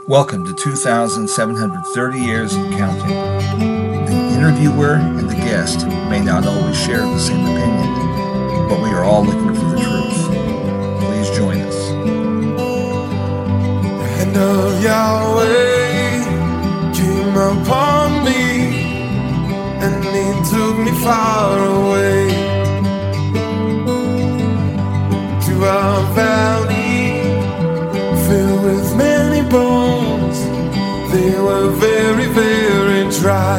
Welcome to 2,730 Years and Counting. The interviewer and the guest may not always share the same opinion, but we are all looking for the truth. Please join us. The hand of Yahweh came upon me, and He took me far away to a valley filled with many bones. They were very, very dry.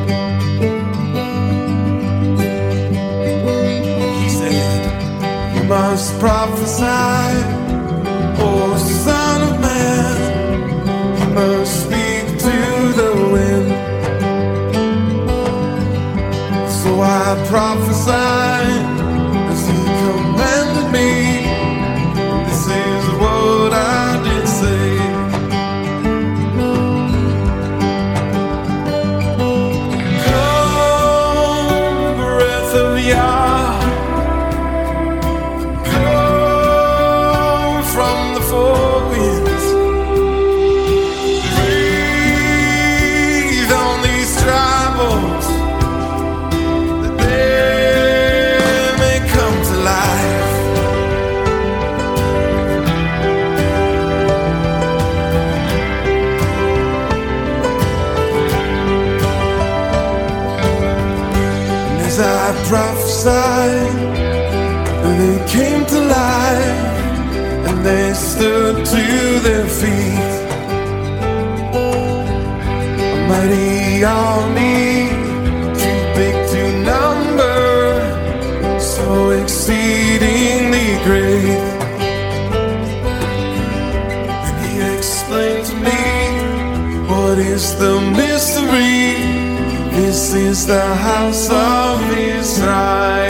He said, "You must prophesy, O Son of Man. You must speak to the wind." So I prophesied as He commanded me. This is what I did say. Come, breath of Yah, come from the four winds. Breathe on these dry bones, that they may come to life. As I prophesied, they came to life, and they stood to their feet. A mighty army, too big to number, so exceedingly great. And He explained to me, what is the mystery? This is the house of Israel.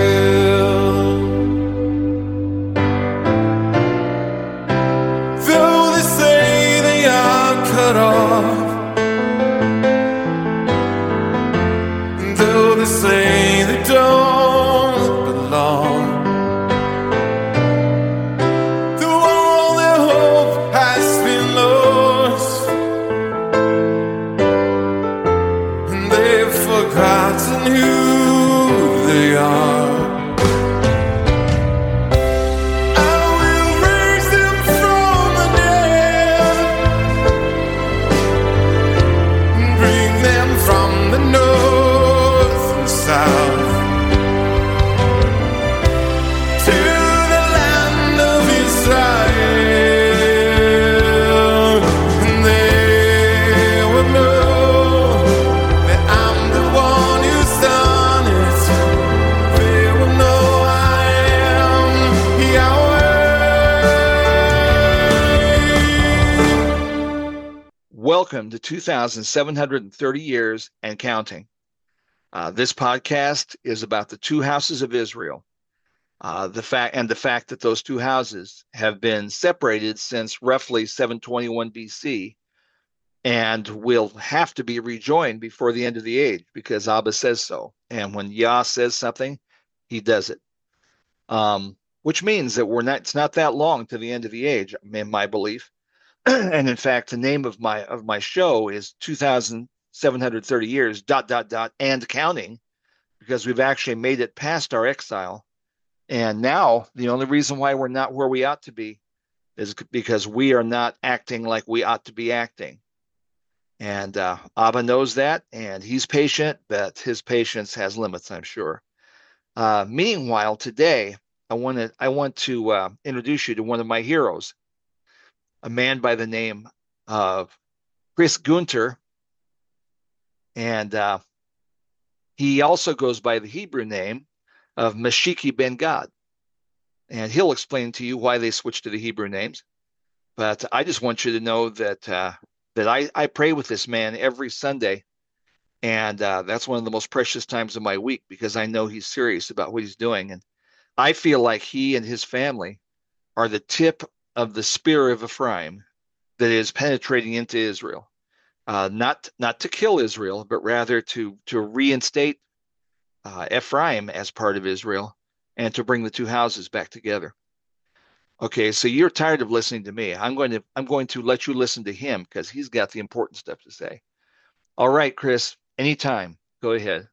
Though they say they are cut off, and though they say they don't belong, though all their hope has been lost, they've forgotten who they are. I will raise them from the dead, and bring them from the north and south to the land of Israel, and they will know that I'm the one who's done it. They will know I am Yahweh. Welcome to 2,730 Years and Counting. This podcast is about the two houses of Israel. The fact that those two houses have been separated since roughly 721 BC and will have to be rejoined before the end of the age because Abba says so. And when Yah says something, He does it. Which means that it's not that long to the end of the age, in my belief. And in fact, the name of my show is 2,730 Years, ... and counting, because we've actually made it past our exile. And now the only reason why we're not where we ought to be is because we are not acting like we ought to be acting. And Abba knows that, and He's patient, but His patience has limits, I'm sure. Meanwhile, today, I want to introduce you to one of my heroes, a man by the name of Chris Gunter, and he also goes by the Hebrew name of Mashiki Ben Gad. And he'll explain to you why they switched to the Hebrew names. But I just want you to know that I pray with this man every Sunday, and that's one of the most precious times of my week because I know he's serious about what he's doing. And I feel like he and his family are the tip of the spear of Ephraim that is penetrating into Israel. Not to kill Israel, but rather to reinstate Ephraim as part of Israel and to bring the two houses back together. Okay, so you're tired of listening to me. I'm going to let you listen to him because he's got the important stuff to say. All right, Chris, anytime. Go ahead.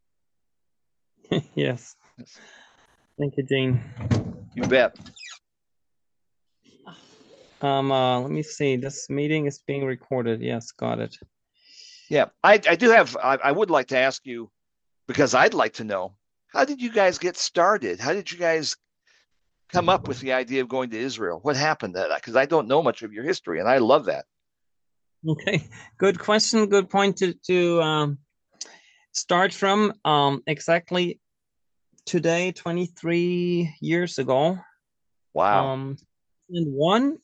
Yes. Thank you, Dean. You bet. Let me see. This meeting is being recorded. Yes, got it. Yeah, I do have, I would like to ask you, because I'd like to know, how did you guys get started? How did you guys come up with the idea of going to Israel? What happened that? Because I don't know much of your history, and I love that. Okay, good question. Good point to start from. Exactly today, 23 years ago. Wow. And one,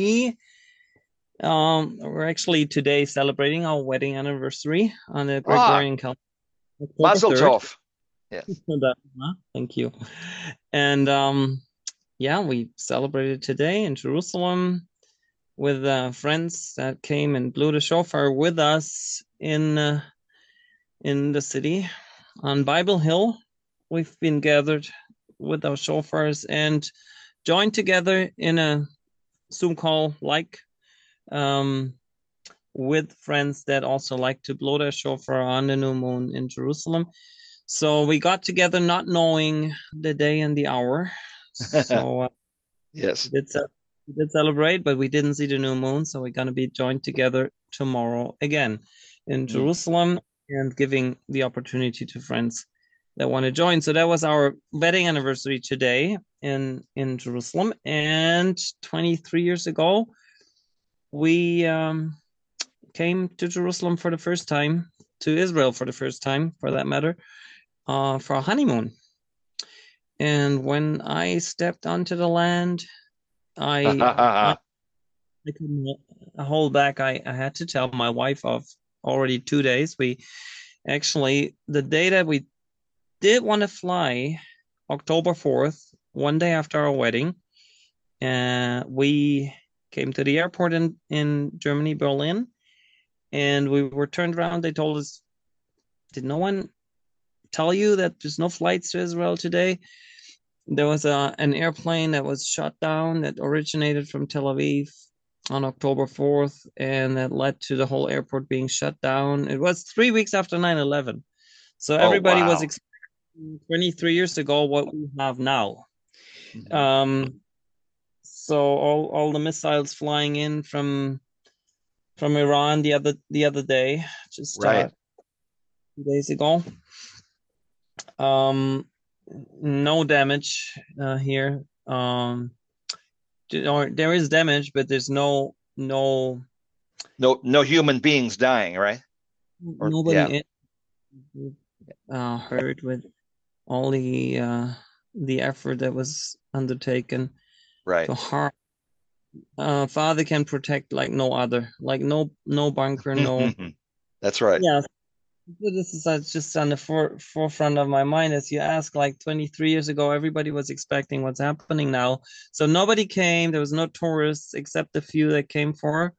we're actually today celebrating our wedding anniversary on the Gregorian calendar, October Mazel 3rd. tov. Yes. Thank you. And yeah, we celebrated today in Jerusalem with friends that came and blew the shofar with us in the city on Bible Hill. We've been gathered with our shofars and joined together in a Zoom call, with friends that also like to blow their shofar on the new moon in Jerusalem. So we got together not knowing the day and the hour. So Yes. we did celebrate, but we didn't see the new moon. So we're going to be joined together tomorrow again in Jerusalem and giving the opportunity to friends that want to join. So that was our wedding anniversary today in Jerusalem. And 23 years ago, we came to Jerusalem for the first time, to Israel for the first time, for that matter, for a honeymoon. And when I stepped onto the land, I couldn't hold back. I had to tell my wife of already 2 days. We actually, the day that we did want to fly, October 4th, one day after our wedding, we came to the airport in Germany, Berlin, and we were turned around. They told us, did no one tell you that there's no flights to Israel today? There was an airplane that was shot down that originated from Tel Aviv on October 4th, and that led to the whole airport being shut down. It was 3 weeks after 9/11. So everybody was expecting 23 years ago what we have now. So all the missiles flying in from Iran the other day, just 2 days ago. No damage here. There is damage, but there's no human beings dying, right? Nobody hurt with all the effort that was undertaken. Right. So hard. Father can protect like no other, like no bunker, no. That's right. Yeah. This is just on the forefront of my mind as you ask. Like 23 years ago, everybody was expecting what's happening now. So nobody came. There was no tourists except the few that came for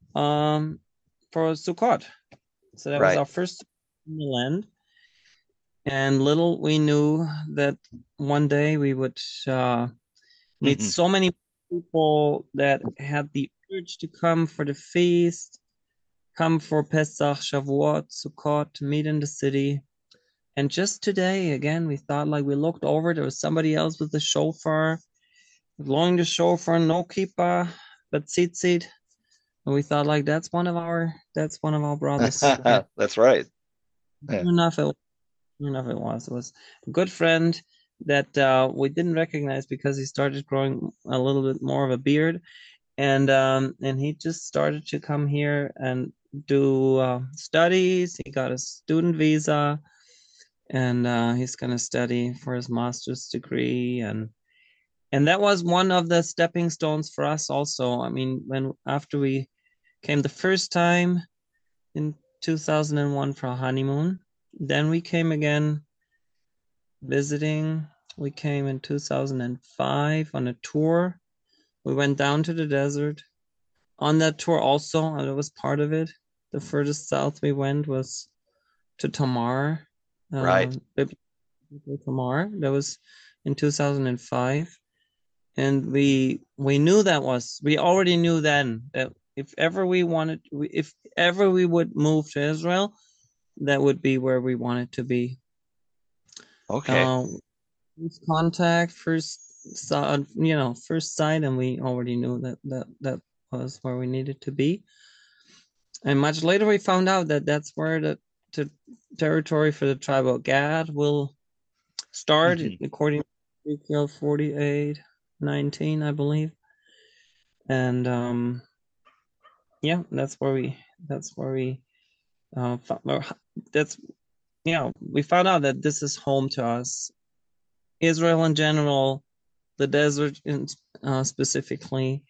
Sukkot. So that was our first in the land. And little we knew that one day we would meet so many people that had the urge to come for the feast, come for Pesach, Shavuot, Sukkot, meet in the city. And just today, again, we thought, like, we looked over, there was somebody else with the shofar, blowing the shofar, no kippah, but tzitzit. And we thought, like, that's one of our brothers. That's right. Sure enough, it was. It was a good friend that we didn't recognize because he started growing a little bit more of a beard. And he just started to come here and do studies. He got a student visa, and he's going to study for his master's degree. And that was one of the stepping stones for us also. I mean, after we came the first time in 2001 for a honeymoon, then we came again visiting. We came in 2005 on a tour. We went down to the desert. On that tour also, and it was part of it, the furthest south we went was to Tamar. Right. Tamar. That was in 2005. and we knew we already knew then that if ever we would move to Israel, that would be where we wanted to be. Okay. First contact, first sight, and we already knew that was where we needed to be. And much later, we found out that that's where the territory for the tribe of Gad will start, according to Ezekiel 48:19, I believe. And yeah, that's where we we found out that this is home to us. Israel in general, the desert specifically,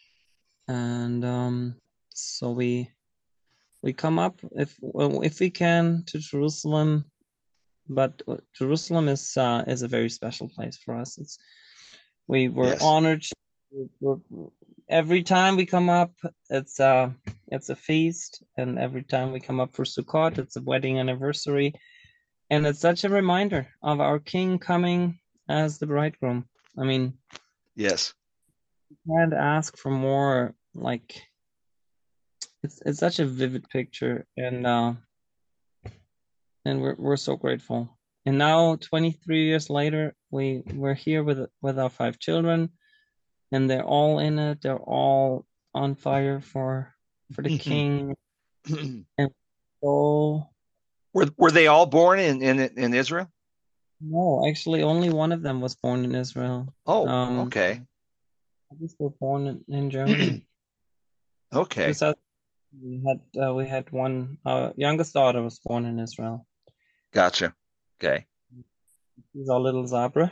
and so we come up if we can to Jerusalem, but Jerusalem is a very special place for us. We were Yes. honored. Every time we come up, it's a feast, and every time we come up for Sukkot, it's a wedding anniversary, and it's such a reminder of our King coming as the bridegroom. I mean, Yes. you can't ask for more. Like, it's such a vivid picture, and we're so grateful. And now, 23 years later, we're here with our 5 children, and they're all in it. They're all on fire for the King. And so, Were they all born in Israel? no, actually, only one of them was born in Israel. Oh, okay. Others were born in Germany. Okay. Besides, we had one. Our youngest daughter was born in Israel. Gotcha. Okay. She's our little Zabra.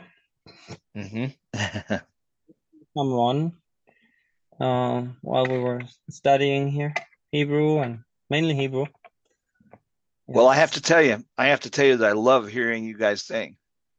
Ron, while we were studying here, Hebrew, and mainly Hebrew. Well, I have to tell you that I love hearing you guys sing.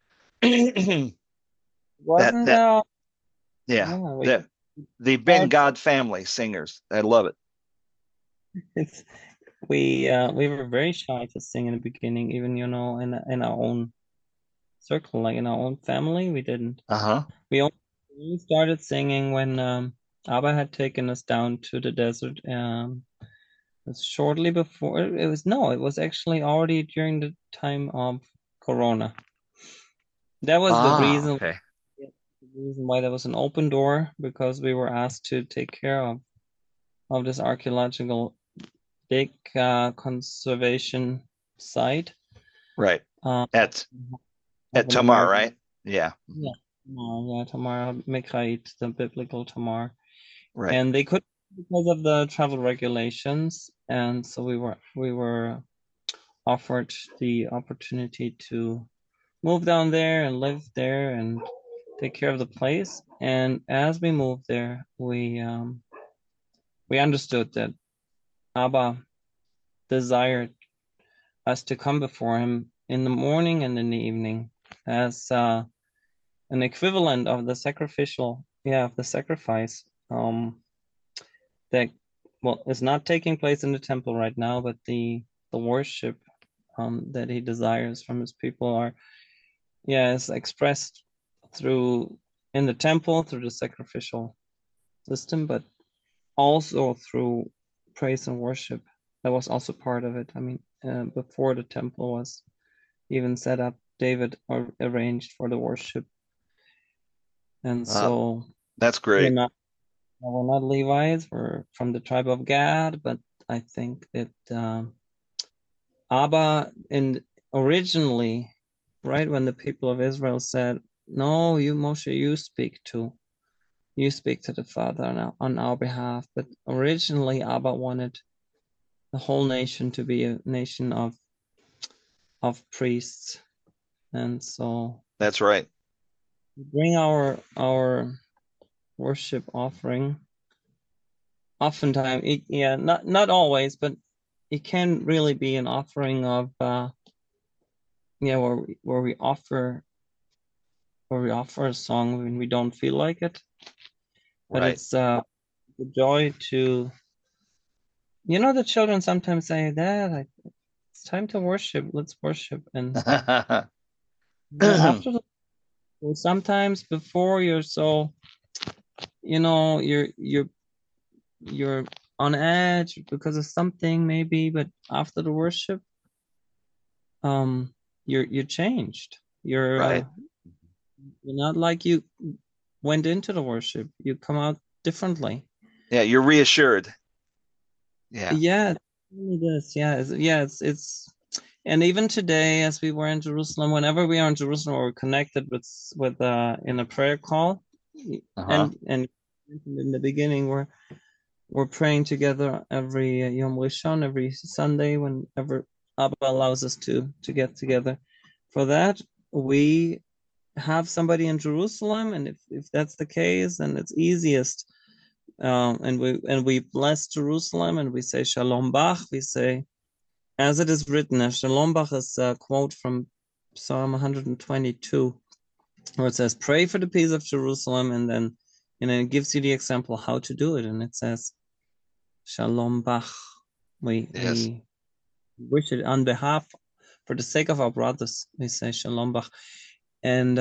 Wasn't yeah, the Ben God family singers. I love it. We were very shy to sing in the beginning, even in our own circle, like in our own family, we didn't. We only started singing when Abba had taken us down to the desert. It was shortly before. It was actually already during the time of Corona. That was the reason. Okay. The reason why there was an open door, because we were asked to take care of this archaeological big conservation site. Right. At Tamar, right? Yeah. Tamar Mikrait, the biblical Tamar. Right. And they couldn't because of the travel regulations, and so we were offered the opportunity to move down there and live there and take care of the place. And as we moved there, we understood that Abba desired us to come before him in the morning and in the evening as an equivalent of the sacrifice that is not taking place in the temple right now, but the worship that he desires from his people is expressed in the temple through the sacrificial system, but also through praise and worship. That was also part of it. I mean, before the temple was even set up, David arranged for the worship. And so that's great. We're not Levites, we're from the tribe of Gad, but I think that Abba, originally, right when the people of Israel said, "No, you, Moshe, you speak to the Father on our behalf," but originally Abba wanted the whole nation to be a nation of priests, and so that's right. We bring our worship offering. Oftentimes, not always, but it can really be an offering of where we offer a song when we don't feel like it. But right. It's the joy to, the children sometimes say, "Dad, it's time to worship. Let's worship." And after sometimes before you're so you're on edge because of something maybe, but after the worship, you're changed. Right. You're not like you went into the worship. You come out differently. Yeah, you're reassured. Yeah. Yeah, it really does. It's and even today, as we were in Jerusalem, whenever we are in Jerusalem, we're connected with in a prayer call, Uh-huh. and in the beginning, we're praying together every Yom Rishon, every Sunday, whenever Abba allows us to get together. For that, we have somebody in Jerusalem, and if that's the case, then it's easiest. And we bless Jerusalem, and we say Shalom Bach. We say, as it is written, Shalom Bach is a quote from Psalm 122, where it says, "Pray for the peace of Jerusalem," and then it gives you the example how to do it, and it says, Shalom Bach. We Yes. wish it on behalf, for the sake of our brothers. We say Shalom Bach, and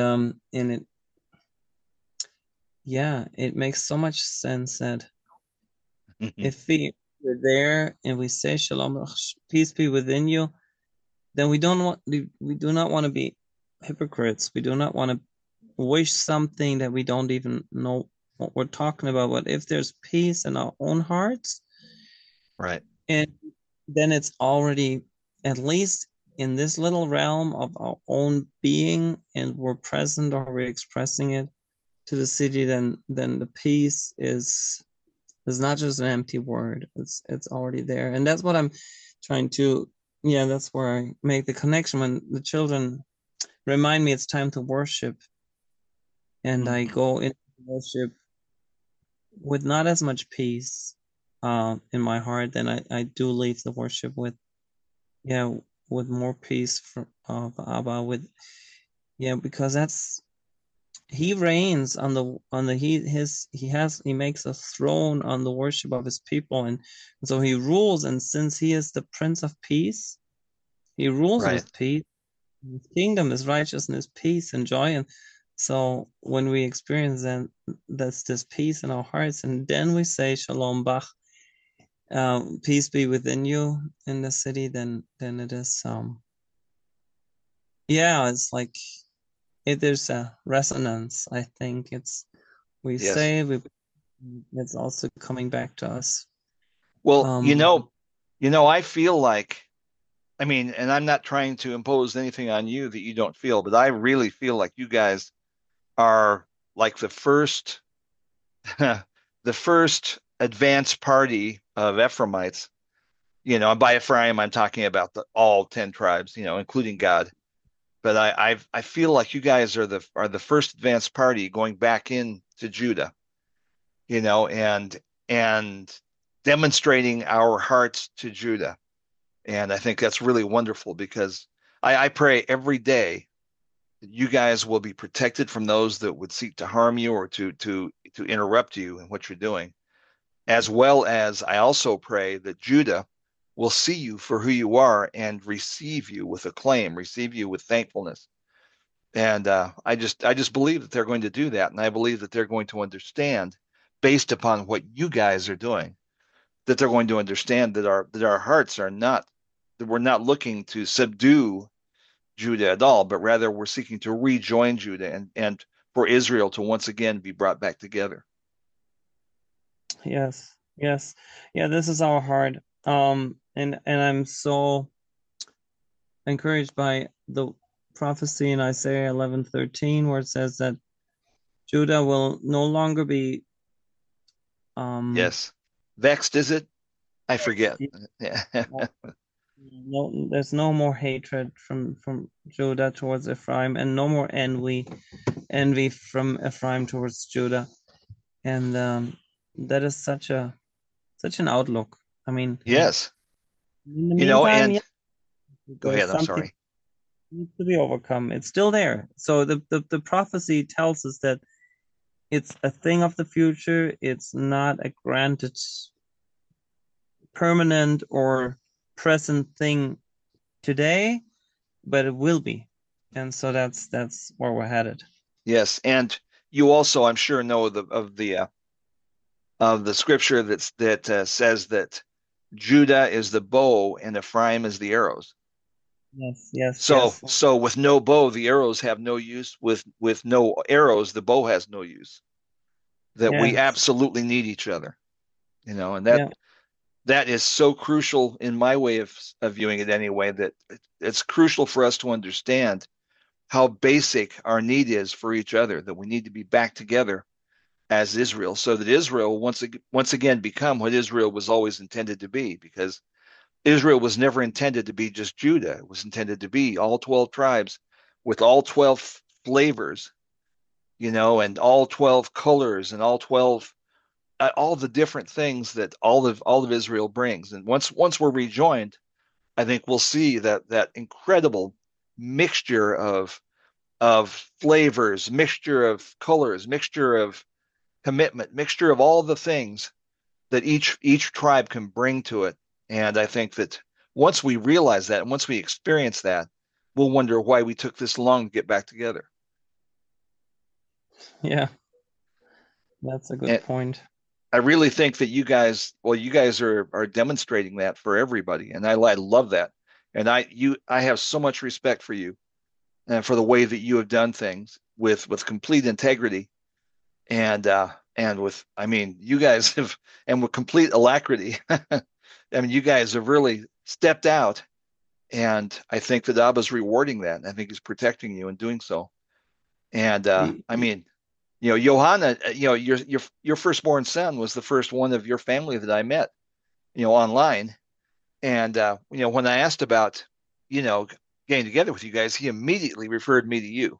it makes so much sense that if we're there and we say Shalom Bach, peace be within you, then we do not want to be hypocrites. We do not want to wish something that we don't even know what we're talking about. But if there's peace in our own hearts, Right. and then it's already, at least in this little realm of our own being, and we're present or we're expressing it to the city, then the peace is not just an empty word. It's already there. And that's what I'm trying to, that's where I make the connection when the children remind me it's time to worship, and I go into worship with not as much peace in my heart, then I do leave the worship with more peace from Abba, because he reigns on the he makes a throne on the worship of his people, and so he rules, and since he is the Prince of Peace, he rules Right. with peace. His kingdom is righteousness, peace, and joy, and so when we experience that's this peace in our hearts, and then we say Shalom Bach, peace be within you in the city, then it is it's like there's a resonance. I think it's Yes. it's also coming back to us. Well, Um, I feel like, I mean, and I'm not trying to impose anything on you that you don't feel, but I really feel like you guys are like the first the first advanced party of Ephraimites. And by Ephraim, I'm talking about all 10 tribes, including God. But I feel like you guys are the first advanced party going back into Judah, and demonstrating our hearts to Judah. And I think that's really wonderful because I pray every day that you guys will be protected from those that would seek to harm you or to interrupt you in what you're doing. As well as I also pray that Judah will see you for who you are and receive you with acclaim, receive you with thankfulness. And I just believe that they're going to do that, and I believe that they're going to understand, based upon what you guys are doing, that they're going to understand that our hearts are not, that we're not looking to subdue Judah at all, but rather we're seeking to rejoin Judah and for Israel to once again be brought back together. yes, yes, yeah. This is our heart. And I'm so encouraged by the prophecy in Isaiah 11:13, where it says that Judah will no longer be Yes. Vexed, is it? I forget. Yeah. no, there's no more hatred from Judah towards Ephraim, and no more envy from Ephraim towards Judah, and that is such an outlook. I mean, Yes. in the meantime, And go there's ahead. I'm something sorry. that needs to be overcome. It's still there. So the prophecy tells us that it's a thing of the future. It's not a granted, permanent, or present thing today, but it will be. And so that's where we're headed. Yes. And you also, I'm sure, know of the of the scripture that says that Judah is the bow and Ephraim is the arrows. Yes, yes, So yes, so with no bow, the arrows have no use. With no arrows, the bow has no use. That we yes, absolutely need each other, and that yeah, that is so crucial in my way of viewing it anyway, that it's crucial for us to understand how basic our need is for each other, that we need to be back together as Israel, so that Israel once again become what Israel was always intended to be, because Israel was never intended to be just Judah. It was intended to be all 12 tribes with all 12 flavors, and all 12 colors and all 12 all the different things that all of Israel brings. And once we're rejoined, I think we'll see that incredible mixture of flavors, mixture of colors, mixture of commitment, mixture of all the things that each tribe can bring to it. And I think that once we realize that, and once we experience that, we'll wonder why we took this long to get back together. yeah. That's a good And point. I really think that you guys are demonstrating that for everybody, and I love that. And I have so much respect for you and for the way that you have done things with complete integrity and with, I mean, you guys have, and with complete alacrity. I mean, you guys have really stepped out, and I think that Abba's rewarding that. I think he's protecting you in doing so. And Y- I mean, Johanna, your firstborn son was the first one of your family that I met, online. And when I asked about, you know, getting together with you guys, he immediately referred me to you.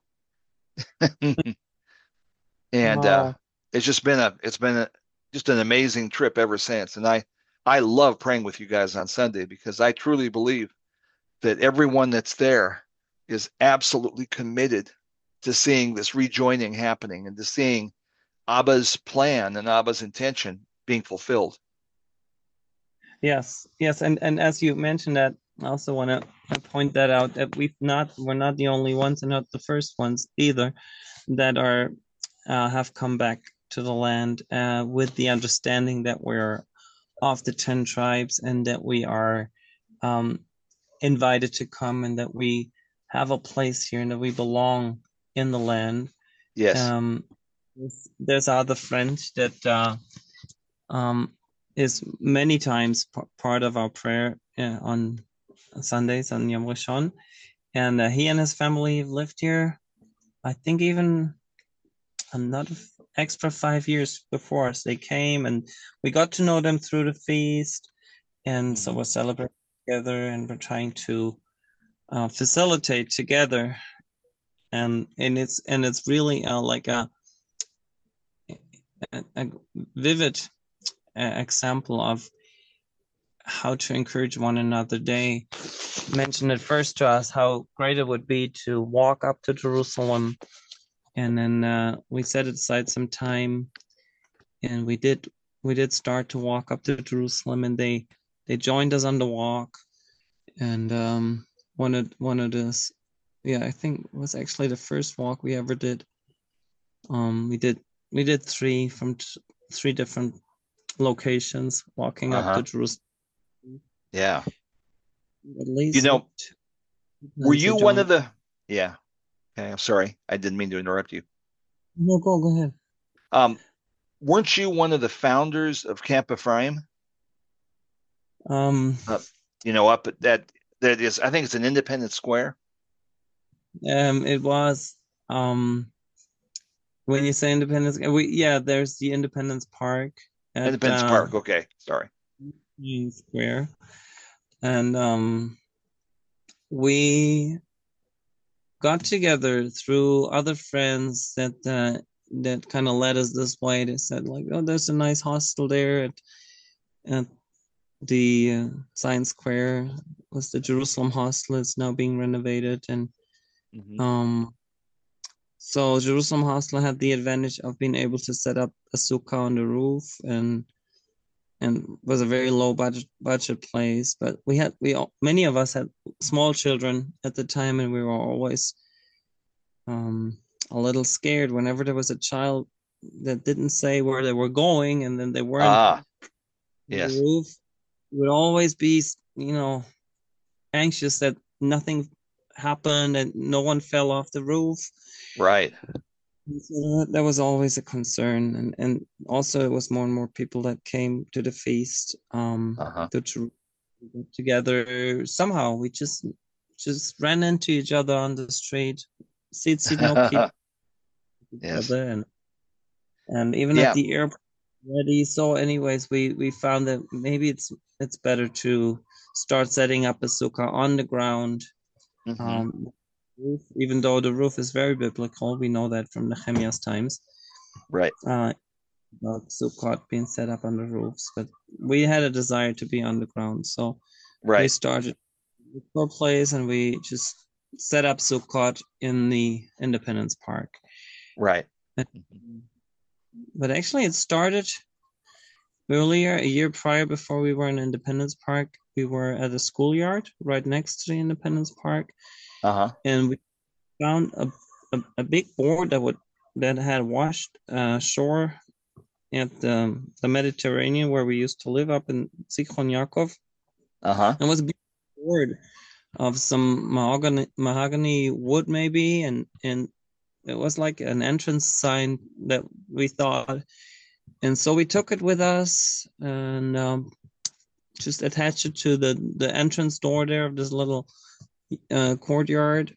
And Wow. it's been just an amazing trip ever since. And I love praying with you guys on Sunday, because I truly believe that everyone that's there is absolutely committed to seeing this rejoining happening and to seeing Abba's plan and Abba's intention being fulfilled. Yes, yes, and as you mentioned that, I also want to point that out that we're not the only ones and not the first ones either that are have come back to the land with the understanding that we're of the 10 tribes and that we are um, invited to come and that we have a place here and that we belong in the land. Yes. Um, there's other friends that um, is many times part of our prayer on Sundays on Yom Rishon. And he and his family have lived here, I think, even another extra 5 years before us. They came and we got to know them through the feast. And so Mhm. we're celebrating together and we're trying to facilitate together. And it's really like a vivid example of how to encourage one another. They mentioned at first to us how great it would be to walk up to Jerusalem, and then we set aside some time, and we did start to walk up to Jerusalem, and they joined us on the walk, and one of this, yeah, I think it was actually the first walk we ever did. We did three from three different locations walking up to Uh-huh. Jerusalem. Yeah. At You least know, were times they you one of joined. the, yeah. Okay, I'm sorry. I didn't mean to interrupt you. No, go ahead. Um, weren't you one of the founders of Camp Ephraim? Um, Uh, up at that is, I think it's an Independent Square. it was when you say Independence, yeah, there's the Independence Park at Independence Park. Okay, sorry. Union Square, and we got together through other friends that kind of led us this way. They said like, oh, there's a nice hostel there at the Science Square. Was the Jerusalem hostel? It's now being renovated, and Hmm. um, so Jerusalem hostel had the advantage of being able to set up a sukkah on the roof and was a very low budget place. But many of us had small children at the time, and we were always um, a little scared whenever there was a child that didn't say where they were going, and then they weren't Ah, on the yes. roof, would always be, anxious that nothing happened and no one fell off the roof. Right. And so that was always a concern, and also it was more and more people that came to the feast, Uh-huh. to get together. Somehow we just ran into each other on the street, see no people Yes. other, and even at Yeah. the airport already. So, anyways, we found that maybe it's better to start setting up a sukkah on the ground. Hmm. Um, Even though the roof is very biblical, we know that from Nehemiah's times. Right. About Sukkot being set up on the roofs, but we had a desire to be on the ground, so we Right. started a place and we just set up Sukkot in the Independence Park. Right. But actually, it started earlier, a year prior, before we were in Independence Park. We were at a schoolyard right next to the Independence Park, Uh-huh. and we found a big board that had washed shore at the Mediterranean where we used to live up in Zichron Yaakov. Uh-huh. And was a big board of some mahogany wood maybe, and it was like an entrance sign that we thought. And so we took it with us and just attached it to the entrance door there of this little courtyard.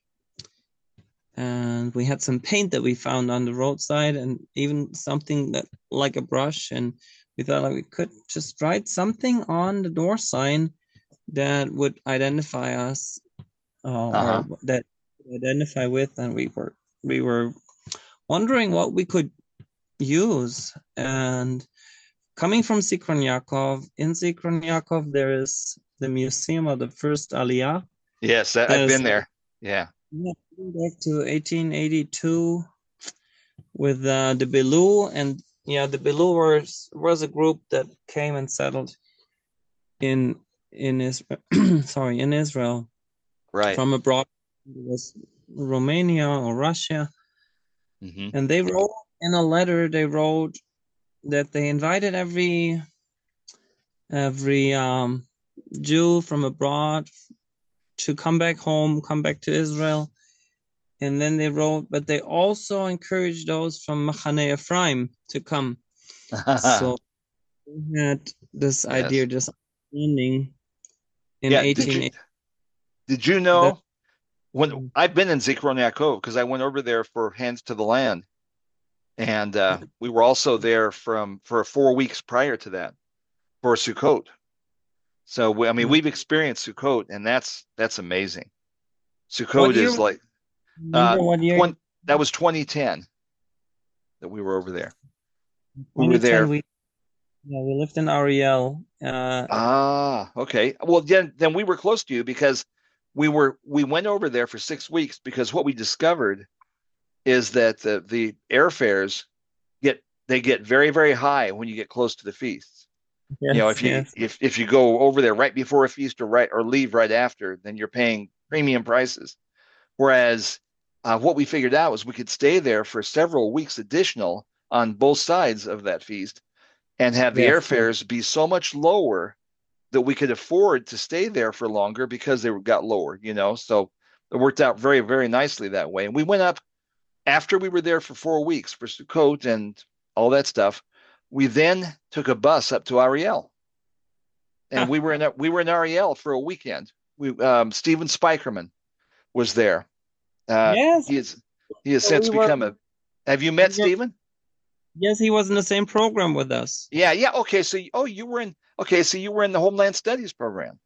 And we had some paint that we found on the roadside, and even something that like a brush. And we thought like we could just write something on the door sign that would identify us, Uh-huh. or that identify with. And we were wondering what we could use. And coming from Zichron Yaakov, in Zichron Yaakov there is the Museum of the First Aliyah. Yes, That I've is been there. Yeah. back to 1882 with the Belu. And the Belu was a group that came and settled in Israel, sorry, in Israel Right. from abroad. It was Romania or Russia. Hmm. And they wrote in a letter, they wrote that they invited every Jew from abroad to come back home, come back to Israel. And then they wrote, but they also encouraged those from Machane Ephraim to come. So we had this Yes. idea, this understanding in Yeah. Did you 1880 that know when I've been in Zichron Yaakov because I went over there for Hands to the Land, and we were also there for 4 weeks prior to that for Sukkot. So I mean, we've experienced Sukkot, and that's amazing. what Sukkot year? is like Remember what year? 2010 that we were over there. We were 2010. there. We lived in Ariel. Ah, okay. Well, then we were close to you because we went over there for 6 weeks because what we discovered is that the airfares get very, very high when you get close to the feasts. You know, Yes, yes. if you go over there right before a feast or leave right after, then you're paying premium prices. Whereas what we figured out was we could stay there for several weeks additional on both sides of that feast and have the Yes. airfares be so much lower that we could afford to stay there for longer because they got lower, So it worked out very, very nicely that way. And we went up after we were there for 4 weeks for Sukkot and all that stuff. We then took a bus up to Ariel, and we were in Ariel for a weekend. Steven Spikerman was there. Uh, Yes. he is he has So since we were, become a. Have you met we were, Steven? yes, he was in the same program with us. Yeah, yeah. Okay, so you were in. Okay, so you were in the Homeland Studies program.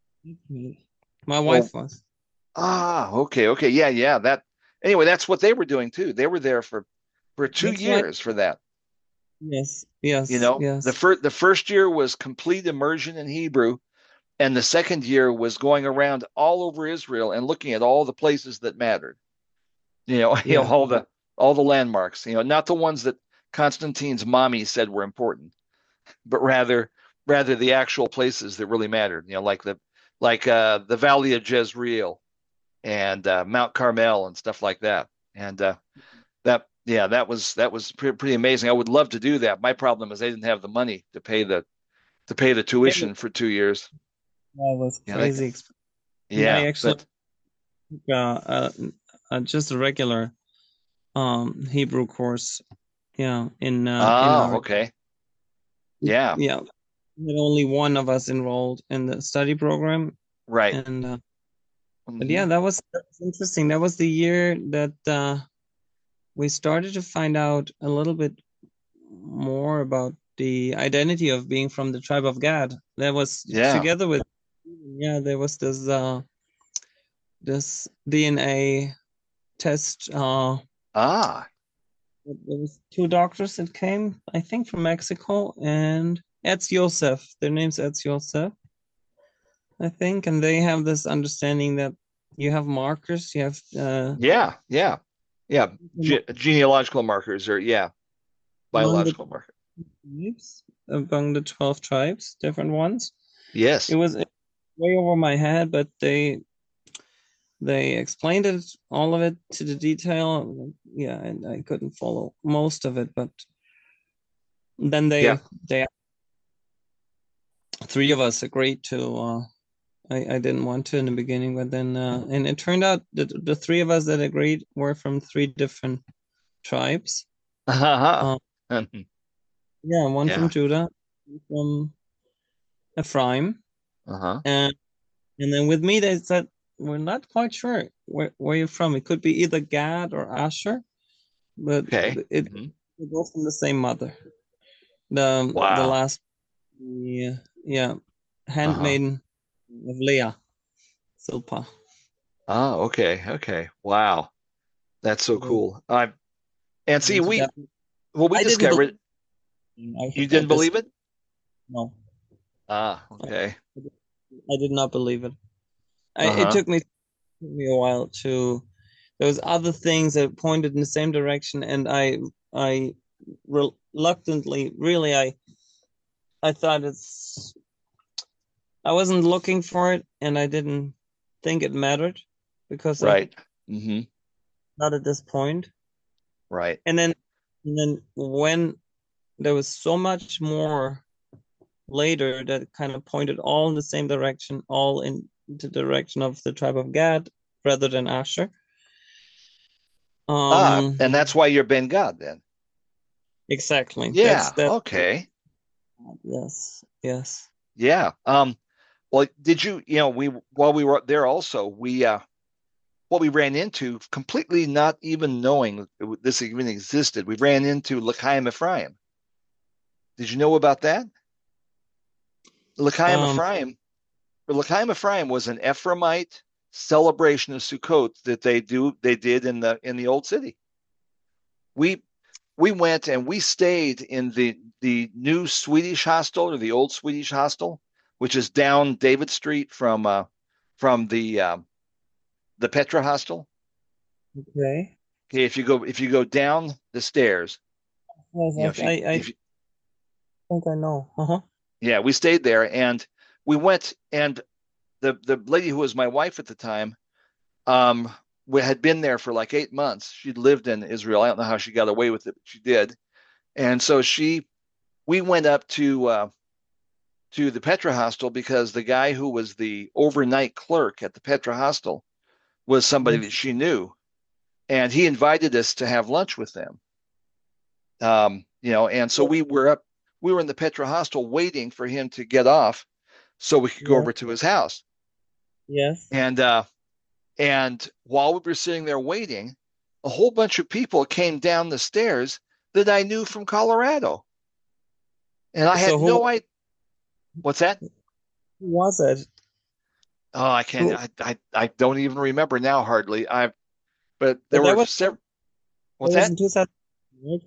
My Well, wife was. okay, okay, yeah, yeah. That anyway, that's what they were doing too. They were there for two That's why. years for that. Yes, yes, The yes. first year was complete immersion in Hebrew, and the second year was going around all over Israel and looking at all the places that mattered. Yeah. All the landmarks. Not the ones that Constantine's mommy said were important, but rather the actual places that really mattered. Like the Valley of Jezreel and Mount Carmel and stuff like that. And yeah, that was pretty amazing. I would love to do that. My problem is they didn't have the money to pay the It tuition for 2 years. was Yeah, they, crazy. And I yeah, actually but just a regular Hebrew course, yeah, in oh, our okay, yeah, yeah, we had only one of us enrolled in the study program, right. and but yeah, Hmm. that was interesting. That was the year that we started to find out a little bit more about the identity of being from the tribe of Gad. That was Yeah. together with, yeah, there was this DNA test. Ah, There was two doctors that came, I think, from Mexico, and Etz Yosef. Their name's Etz Yosef, I think, and they have this understanding that you have markers, you have yeah, yeah, yeah. Genealogical markers or yeah, among the biological marker. tribes, among the 12 tribes, different ones. It Yes. was way over my head, but they explained it, all of it to the detail. Yeah, and I couldn't follow most of it, but then Yeah. they three of us agreed to I didn't want to in the beginning, but then and it turned out that the three of us that agreed were from three different tribes. Uh-huh. Uh, yeah, one from Yeah. Judah, one from Ephraim, Uh-huh. and then with me they said we're not quite sure where you're from. It could be either Gad or Asher, but Okay. it Hmm. we both from the same mother. The Wow. last, yeah, yeah, Uh-huh. handmaiden of Leah, Silpa. Oh, okay. Okay. Wow. That's so So cool. And see, into that. we I didn't believe discovered you I didn't just believe it? no. Ah, I okay. I did not believe it. It Uh-huh. took me a while to. There was other things that pointed in the same direction, and I reluctantly, really, I thought I wasn't looking for it, and I didn't think it mattered because I Right. Hmm. not at this point. Right. And then when there was so much more later that kind of pointed all in the same direction, all in the direction of the tribe of Gad rather than Asher. Ah, Um, and that's why you're Ben God then. exactly. Yeah. That. Okay. Yes, yes. Yeah. Well, did you, we while we were there also, what we ran into completely not even knowing this even existed. We ran into L'chaim Ephraim. Did you know about that? L'chaim Um, Ephraim, L'chaim Ephraim was an Ephraimite celebration of Sukkot that they did in the old city. We we went and we stayed in the new Swedish hostel or the old Swedish hostel, which is down David Street from the Petra hostel. okay. Okay, if you go down the stairs, Yes, I if you, think I know. Uh-huh. yeah, we stayed there and we went and the lady who was my wife at the time, we had been there for like 8 months. She'd lived in Israel. I don't know how she got away with it, but she did. And so we went up to the Petra Hostel because the guy who was the overnight clerk at the Petra Hostel was somebody that Yes. she knew, and he invited us to have lunch with them. And so we were in the Petra Hostel waiting for him to get off so we could go Yes. over to his house. Yes. And while we were sitting there waiting, a whole bunch of people came down the stairs that I knew from Colorado, and I So had no idea. What's that? who was it? Oh, I can't. Who? I don't even remember now hardly. But there But were several. that What's was that? in 2000, right?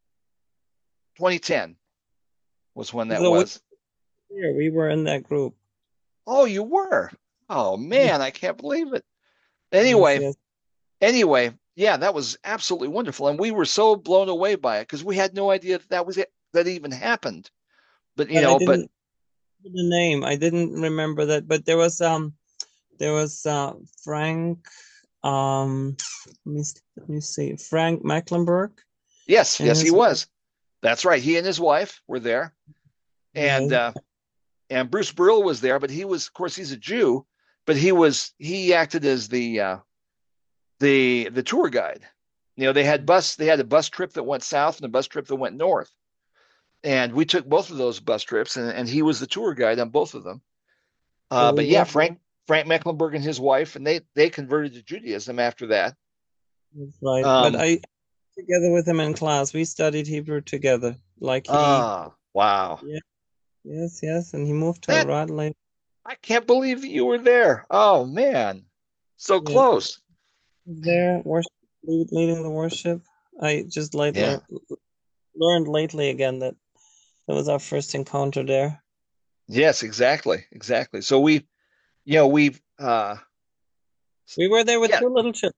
2010 was when that So was. we were in that group. Oh, you were. Oh man, I can't believe it. Yes, Anyway, yes. yeah, that was absolutely wonderful, and we were so blown away by it because we had no idea that was it that even happened. But But I but didn't the name. I didn't remember that. But there was Frank let me see Frank Mecklenburg. Yes, And yes, he his was. That's right. He and his wife were there, and wife. uh, and Bruce Brill was there, but he was, of course, he's a Jew, but he acted as the tour guide. They had a bus trip that went south and a bus trip that went north, and we took both of those bus trips, and he was the tour guide on both of them. So But we yeah, were Frank Mecklenburg and his wife, and they converted to Judaism after that. that's right. But Um, I together with him in class, we studied Hebrew together. Like he, wow, yeah, yes, yes, and he moved to that Iraq later. I can't believe that you were there. Oh man, so Yeah, close. there, leading the worship. I just Yeah. learned lately again that that was our first encounter there. Yes, exactly, exactly. So we've We were there with yeah, two little children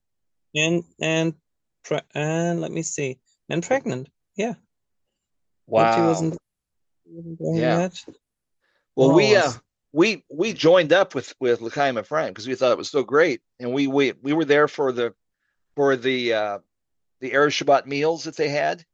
and let me see, and pregnant. Yeah, but wow. she wasn't born Yeah. yet. Well, Oh, we joined up with L'Chaim Ephraim because we thought it was so great, and we were there for the Erev Shabbat meals that they had,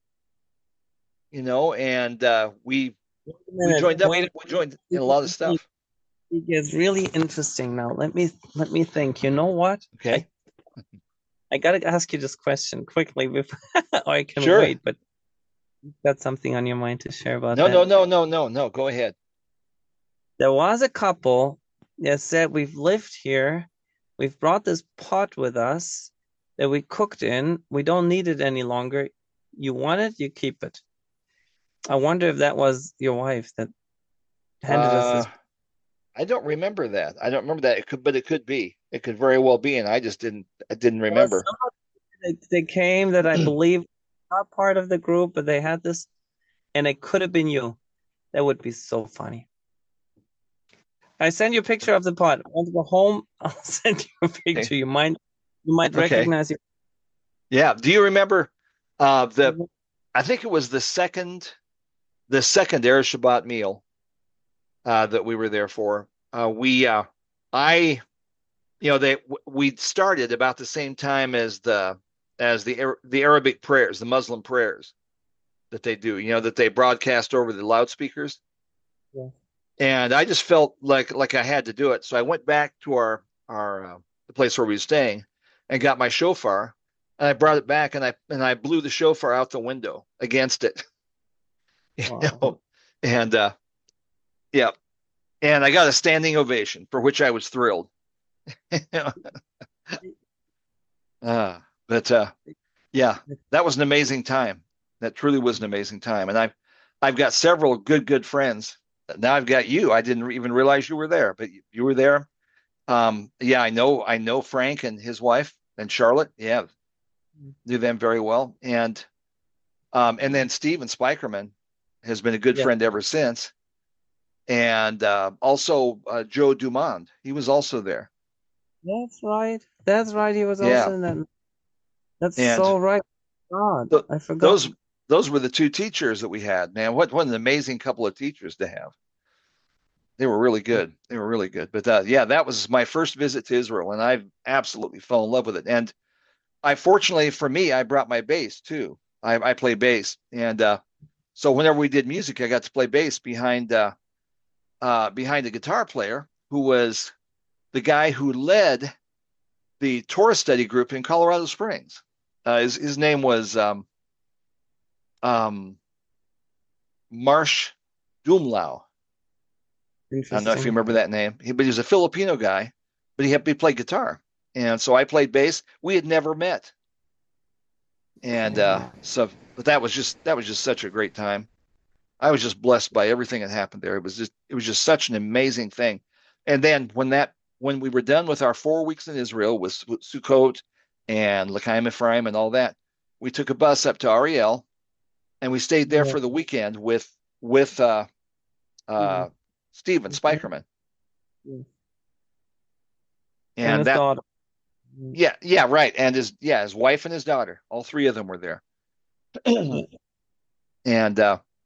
and wait a we minute. joined up. We joined in a lot of stuff. It gets really interesting now. Let me think. You know what? I Okay. I gotta ask you this question quickly before, or I can Sure. wait. But you've got something on your mind to share about No, that. no, no, no, no, no. Go ahead. There was a couple that said, "We've lived here, we've brought this pot with us that we cooked in. We don't need it any longer. You want it, you keep it." I wonder if that was your wife that handed us Uh, this. I don't remember that. I don't remember that. But it could be. It could very well be, and I didn't There was remember. somebody that came that I believe not part of the group, but they had this, and it could have been you. That would be so funny. I send you a picture of the pot. Once we're home, I'll send you a Okay. picture. You might Okay. recognize it. Yeah. Do you remember the I think it was the second Erev Shabbat meal that we were there for. I, we started about the same time as the Arabic prayers, the Muslim prayers that they do. That they broadcast over the loudspeakers, Yeah. and I just felt like I had to do it. So I went back to our the place where we were staying and got my shofar, and I brought it back and I blew the shofar out the window against it. you Wow. know, and yeah, and I got a standing ovation for which I was thrilled. uh, but yeah, that was an amazing time. That truly was an amazing time, and I've got several good friends. Now I've got you. I didn't even realize you were there, but you were there. Yeah, I know Frank and his wife and Charlotte. Yeah, knew them very well, and then Steven Spikerman has been a good Yeah, friend ever since, and also Joe Dumond. He was also there. that's right. That's right. He was Yeah, also in that. That's and so right. God, th- I forgot. those those were the two teachers that we had. Man, what an amazing couple of teachers to have. They were really good. They were really good. But yeah, that was my first visit to Israel, and I absolutely fell in love with it. And I fortunately for me, I brought my bass too. I play bass, and so whenever we did music, I got to play bass behind a guitar player who was the guy who led the Torah study group in Colorado Springs. His name was um, Marsh Dumlau. I don't know if you Interesting. remember that name, but he was a Filipino guy, but he played guitar, and so I played bass. We had never met, and but that was just such a great time. I was just blessed by everything that happened there. It was just such an amazing thing. And then when we were done with our 4 weeks in Israel with Sukkot and L'chaim Ephraim and all that, we took a bus up to Ariel and we stayed there Yeah. for the weekend with Mhm. Steven Mhm. Spikerman. Yeah. And And his that daughter. Mhm. yeah, right. And his wife and his daughter, all three of them were there. Yeah. and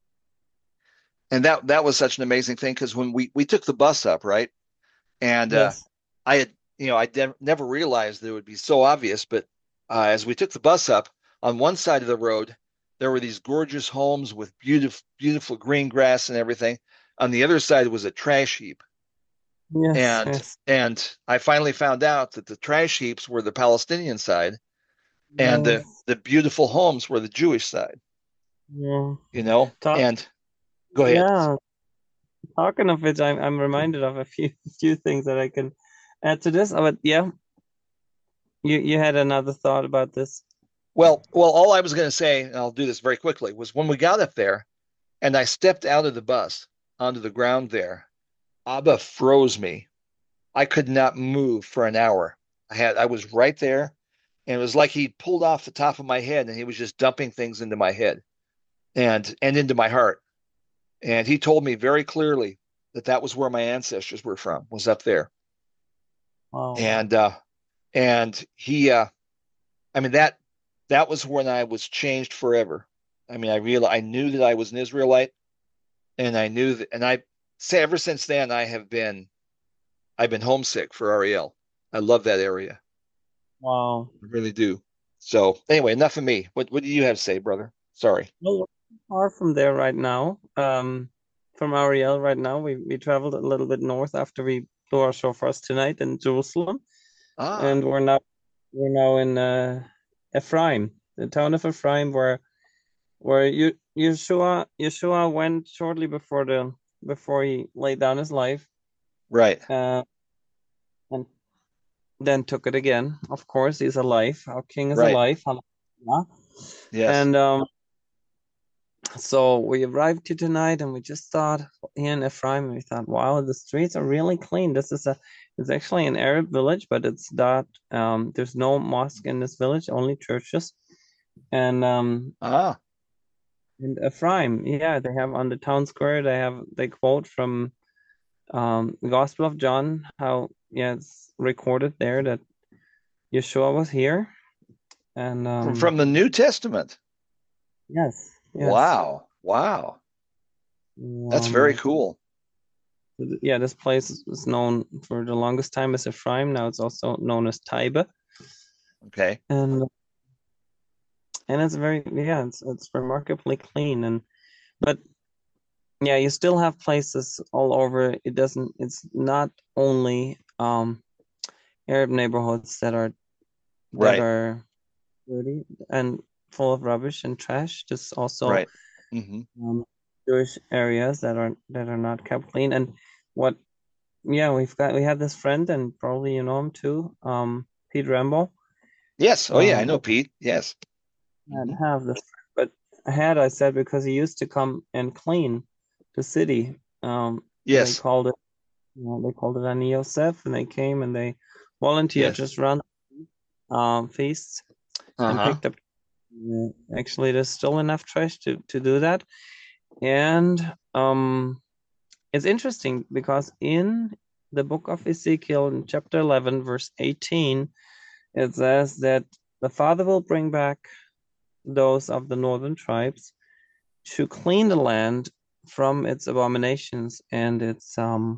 that was such an amazing thing because when we took the bus up, right? And Yes. I had, never realized that it would be so obvious, but as we took the bus up, on one side of the road, there were these gorgeous homes with beautiful green grass and everything. On the other side was a trash heap. Yes, And yes. I finally found out that the trash heaps were the Palestinian side and Yeah, the beautiful homes were the Jewish side, yeah. you know? Talk, And go ahead. yeah. Talking of which, I'm reminded of a few things that I can add to this. But yeah, you had another thought about this. Well, all I was going to say, and I'll do this very quickly, was when we got up there and I stepped out of the bus onto the ground there, Abba froze me. I could not move for an hour. I was right there, and it was like he pulled off the top of my head and he was just dumping things into my head and into my heart. And he told me very clearly that that was where my ancestors were from, was up there. Wow. And he I mean that was when I was changed forever. I mean, I knew that I was an Israelite, and I knew that, and I say ever since then I've been homesick for Ariel. I love that area. Wow. I really do. So anyway, enough of me. What do you have to say, brother? Sorry. Well, we're far from there right now. From Ariel right now, we traveled a little bit north after we blew our shofars tonight in Jerusalem, Ah, and we're now in Ephraim, the town of Ephraim, where Yeshua went shortly before he laid down his life, right. uh, and then took it again. Of course, he's alive. Our King is Right. alive. Hallelujah. Yes. And so we arrived here tonight, and we just thought here in Ephraim, we thought, wow, the streets are really clean. It's actually an Arab village, but it's not. There's no mosque in this village, only churches. And Ah, in Ephraim, yeah, they have on the town square, they quote from the Gospel of John, how yeah, it's recorded there that Yeshua was here, and from the New Testament. yes, yes. Wow. Wow. That's very Um, cool. yeah, this place is known for the longest time as Ephraim. Now it's also known as Taiba, Okay. and it's very yeah, it's remarkably clean. And but yeah, you still have places all over. It's not only Arab neighborhoods that Right. are dirty and full of rubbish and trash. There's also Right. Hmm. Jewish areas that are not kept clean. And what yeah, we have this friend, and probably you know him too, Pete Rambo. Yes. Oh yeah, I know Um Pete. Yes. Hmm. I have this, but I said because he used to come and clean the city. They Yes. called it, they called it Ani Yosef, and they came and they volunteered, Yes. just run feasts and Uh-huh. picked up. Actually, there's still enough trash to do that, and it's interesting because in the book of Ezekiel, in chapter 11, verse 18, it says that the Father will bring back those of the northern tribes to clean the land from its abominations and its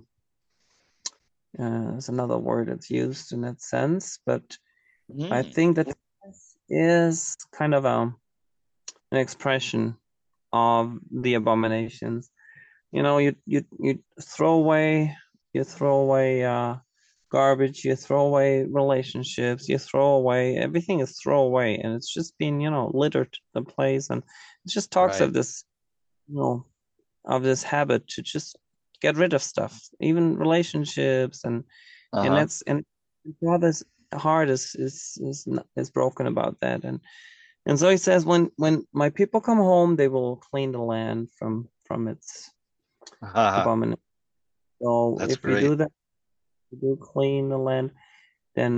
there's another word that's used in that sense, but I Mm. think that this is kind of an expression of the abominations. You know, you throw away garbage, you throw away relationships, you throw away everything is throw away, and it's just been, littered the place, and it just talks Right. of this, of this habit to just get rid of stuff, even relationships, and Uh-huh. that's and Father's heart is broken about that, and so he says, when my people come home, they will clean the land from its Uh-huh. abomination. So That's if we great. do that, we do clean the land, then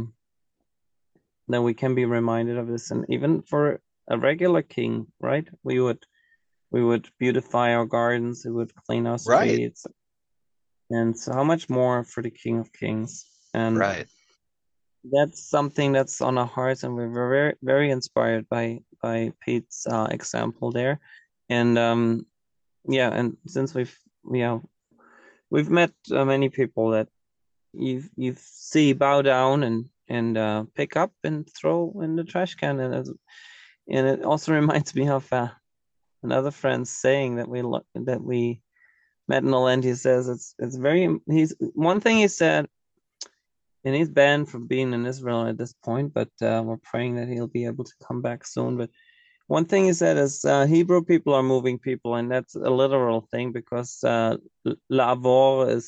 we can be reminded of this. And even for a regular king, right? We would beautify our gardens, we would clean our Right. streets, and so how much more for the King of Kings? And Right. that's something that's on our hearts, and we're very very inspired by Pete's example there. And yeah, and since we've met many people that you see bow down and pick up and throw in the trash can, and And it also reminds me of another friend saying that we met in the land. He says it's very. He's one thing he said, and he's banned from being in Israel at this point. But we're praying that he'll be able to come back soon. But one thing he said is Hebrew people are moving people, and that's a literal thing because la'avor is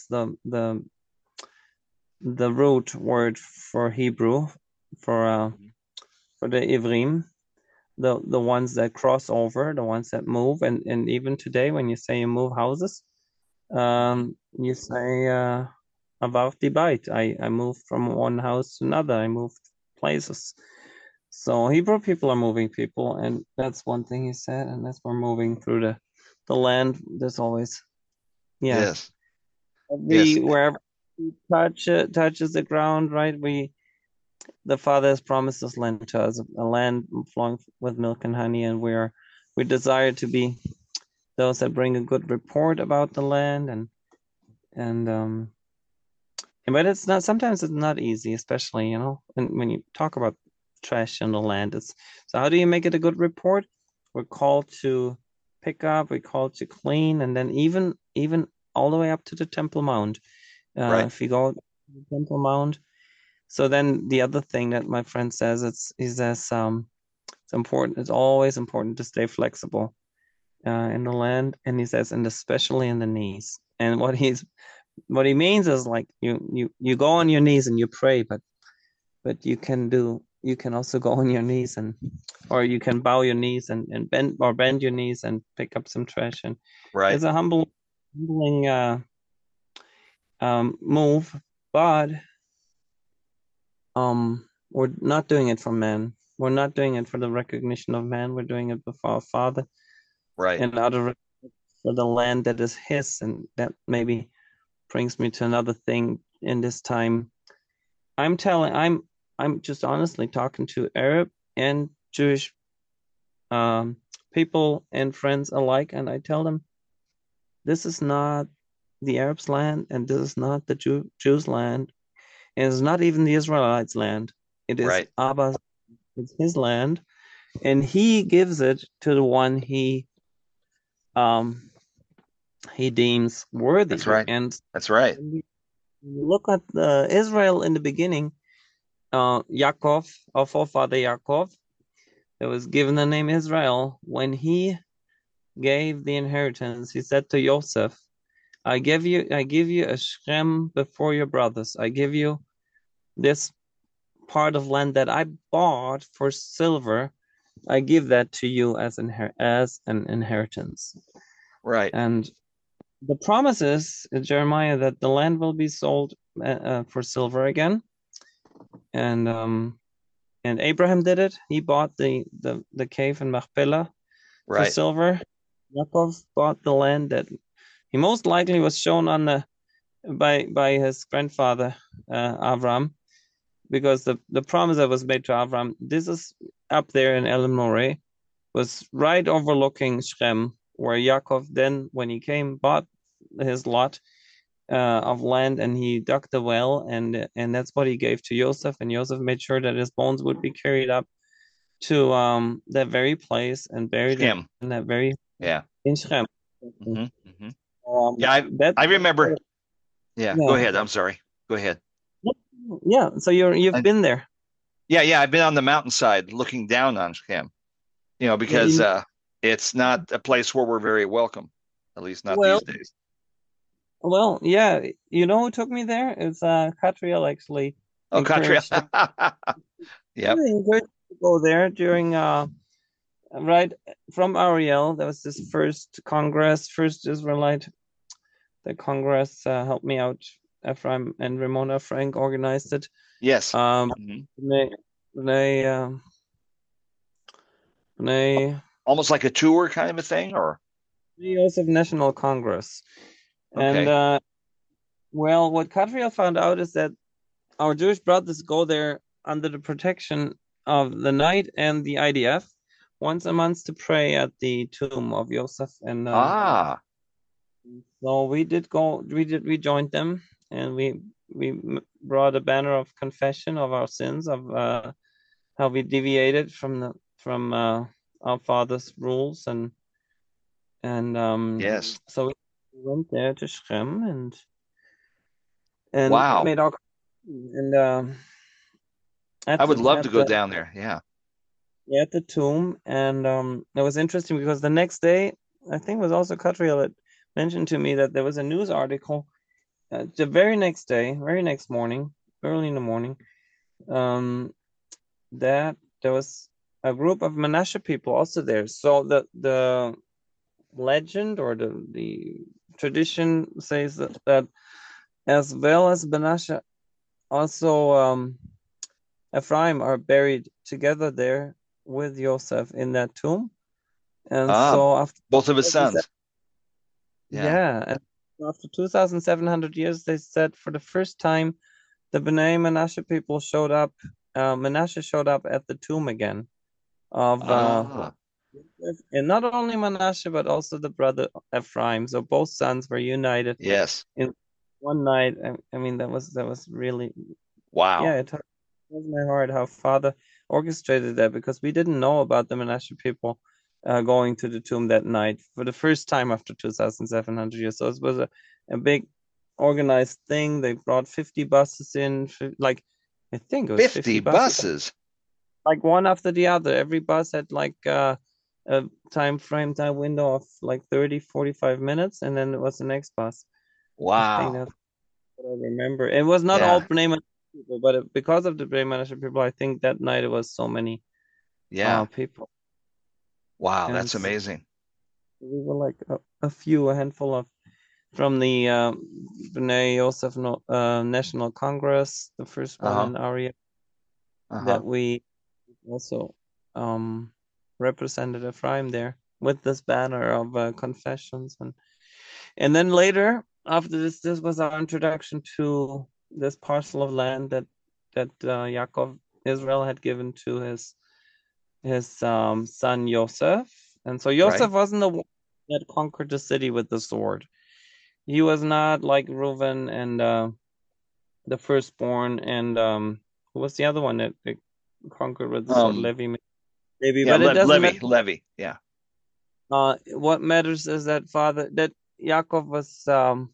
the root word for Hebrew for the Ivrim, the ones that cross over, the ones that move, and even today when you say you move houses, you say avarti bait. I moved from one house to another. I moved places. So Hebrew people are moving people, and that's one thing he said. And as we're moving through the land, there's always Yes. wherever we touches the ground, right? The Father has promised this land to us, a land flowing with milk and honey, and we desire to be those that bring a good report about the land, and but it's not. Sometimes it's not easy, especially when you talk about trash in the land. So how do you make it a good report? We're called to pick up, we're called to clean, and then even all the way up to the Temple Mount. Right. If you go to the Temple Mount. So then the other thing that my friend says it's important. It's always important to stay flexible in the land, and he says, and especially in the knees. And what he means is like you go on your knees and you pray, but you can also go on your knees or you can bow your knees and bend your knees and pick up some trash, and Right. it's a humbling move, but we're not doing it for man. We're not doing it for the recognition of man. We're doing it before our Father, Right. and out of for the land that is His. And that maybe brings me to another thing in this time. I'm just honestly talking to Arab and Jewish people and friends alike, and I tell them this is not the Arabs' land, and this is not the Jews' land, and it's not even the Israelites' land. It is Right. Abba's. It's his land, and he gives it to the one he deems worthy. That's right. And That's right. when you look at Israel in the beginning, Yaakov, our forefather Yaakov, that was given the name Israel. When he gave the inheritance, he said to Joseph, I give you a Shem before your brothers. I give you this part of land that I bought for silver. I give that to you as an inheritance. Right. And the promise is in Jeremiah that the land will be sold for silver again. And Abraham did it. He bought the cave in Machpelah for silver. Yaakov bought the land that he most likely was shown on by his grandfather Avram, because the promise that was made to Avram, this is up there in Elim Moreh, was right overlooking Shem, where Yaakov then, when he came, bought his lot of land, and he dug the well, and that's what he gave to Joseph, and Joseph made sure that his bones would be carried up to that very place and buried in that very in Shem. Mm-hmm. Yeah, I remember. Yeah, go ahead. I'm sorry. Go ahead. Yeah, so you've been there. Yeah, I've been on the mountainside looking down on Shem. Because it's not a place where we're very welcome, at least not these days. Well, yeah, who took me there? It's Catriel actually. Oh, Catriel. Yep. Encouraged to go there during right from Ariel. That was this first Israelite. The Congress helped me out. Ephraim and Ramona Frank organized it. Yes. B'nai, almost like a tour kind of a thing, or Yosef National Congress. Okay. And what Catriel found out is that our Jewish brothers go there under the protection of the Knight and the IDF once a month to pray at the tomb of Yosef. And so we did go. We joined them, and we brought a banner of confession of our sins, of how we deviated from from our father's rules, and Yes. so we went there to Shem and Wow. made our and I at would the love to at go the down there. Yeah. at the tomb, and it was interesting because the next day, I think it was also Catriel that mentioned to me that there was a news article the very next day, very next morning, early in the morning, um, that there was a group of Menashe people also there. So the legend or the tradition says that as well as Menashe, also Ephraim are buried together there with Joseph in that tomb. And Ah, so after both of his sons. Yeah. yeah, and after 2,700 years, they said for the first time the Bnei Menashe people showed up. Menashe showed up at the tomb again of Ah, and not only Menashe but also the brother Ephraim. So both sons were united yes. in one night. I mean that was really Wow. it touched my heart how Father orchestrated that because we didn't know about the Menashe people going to the tomb that night for the first time after 2,700 years. So it was a big organized thing. They brought 50 buses in, like I think it was 50 50 buses, buses. like one after the other. Every bus had like a time window of like 30, 45 minutes, and then it was the next bus. I think Wow. that's what I remember. It was not all Yeah. Bnei Menashe people, but because of the Bnei Menashe people, I think that night it was so many Yeah. people. Wow. And That's so amazing. we were like a handful of from the Bnei Yosef National Congress, the first one Uh-huh. in Aria, Uh-huh. that we also represented Ephraim there with this banner of confessions, and then later after this was our introduction to this parcel of land that Yaakov Israel had given to his son Yosef, and so Right. Yosef wasn't the one that conquered the city with the sword. He was not like Reuven and the firstborn, and who was the other one that conquered with the sword? Um, Levi, yeah, but it doesn't matter. Levy. Yeah. What matters is that Yaakov was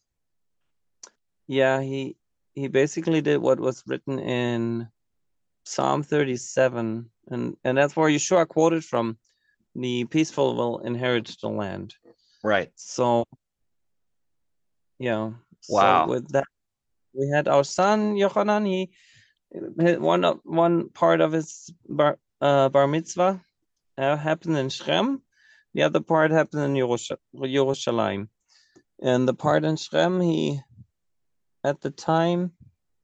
yeah, he basically did what was written in Psalm 37, and that's where Yeshua quoted from: "The peaceful will inherit the land." Right. So yeah, so Wow. with that we had our son Yochanan. He one part of his bar mitzvah happened in Shrem. The other part happened in Yerushalayim. And the part in Shrem, at the time,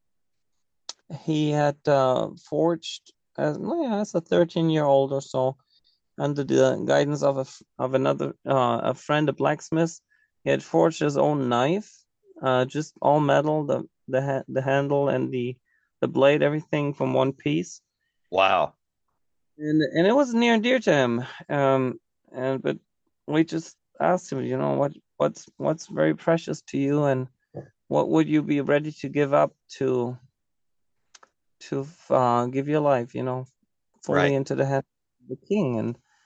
he had forged as a 13-year-old or so, under the guidance of another a friend, a blacksmith. He had forged his own knife, just all metal, the handle and the blade, everything from one piece. Wow. And it was near and dear to him. But we just asked him, what's very precious to you, and what would you be ready to give up to give your life, fully Right. into the hands of the king,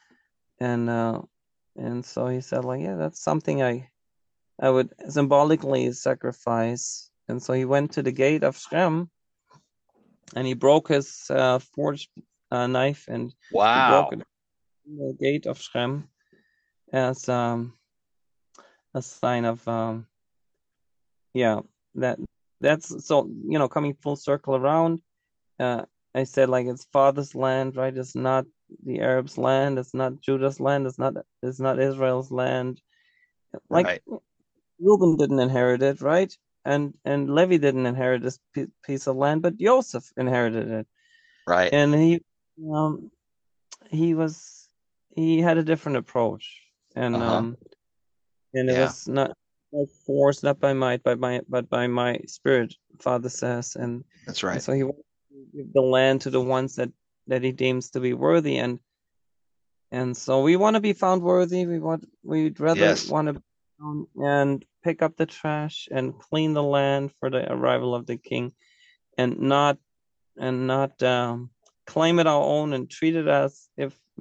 and so he said, like, yeah, that's something I would symbolically sacrifice. And so he went to the gate of Shrem, and he broke his forged knife, and he broke Wow. it in the gate of Shrem as a sign of yeah, that that's so coming full circle around. uh I said, like, it's father's land, right? It's not the Arabs' land, it's not Judah's land, it's not Israel's land. Like, Right. Reuben didn't inherit it, right? And Levi didn't inherit this piece of land, but Joseph inherited it. Right. And um he was he had a different approach, and Uh-huh. it Yeah. was not by force, not by might, but by my spirit, Father says. That's And right. so he wants to give the land to the ones that he deems to be worthy, and so we want to be found worthy. We'd rather Yes. want to and pick up the trash and clean the land for the arrival of the king, and not claim it our own and treat it as if